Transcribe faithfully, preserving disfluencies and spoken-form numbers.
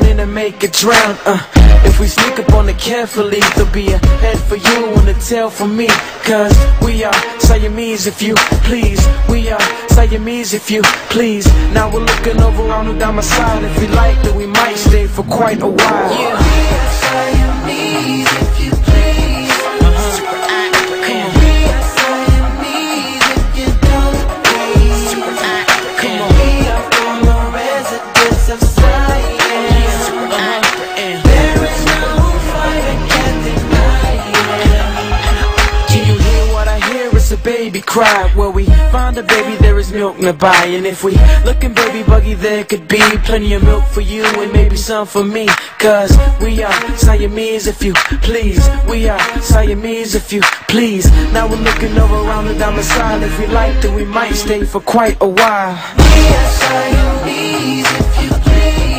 in and make it drown. Uh, if we sneak up on it carefully, there'll be a head for you and a tail for me. Cause we are Siamese if you please. We are Siamese if you please. Now we're looking over on and down my side. If we like that, we might stay for quite a while. Yeah. We are Siamese if you please. Uh-huh. Super African. We are Siamese if you don't please. Super African. We are former residents of Siam. Super African. There is no fight I can't deny it. Can you hear what I hear? It's a baby cry. Where we find a baby, there is milk nearby. And if we look in baby buggy, there could be plenty of milk for you and maybe some for me. Cause we are Siamese if you please. We are Siamese if you please. Now we're looking over around and down the side. If we like that, we might stay for quite a while. We are Siamese if you please.